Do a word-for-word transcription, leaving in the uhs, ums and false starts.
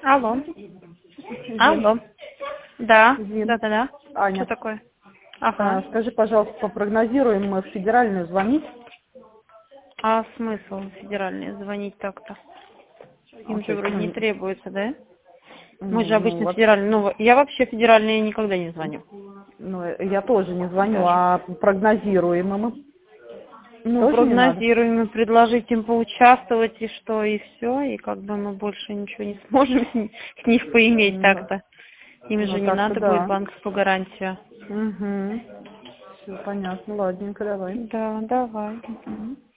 Алло. Зин. Алло. Да, Зин. да-да-да. Аня. Что такое? А, Ага. скажи, пожалуйста, попрогнозируем мы в федеральную звонить? А смысл федеральный звонить так-то? А, Им то же есть, вроде не ну, требуется, да? Мы ну, же ну, обычно вот, федеральные. Ну, я вообще федеральные никогда не звоню. ну, я тоже не звоню, Даже. а прогнозируем мы Ну, тоже не надо? прогнозируем и предложить им поучаствовать, и что, и все, и как бы мы больше ничего не сможем с ни- с них поиметь Ну, так-то. Им же ну не так-то надо будет да. банковскую гарантию. Угу. Все понятно, ладненько, давай. Да, давай. Мгм.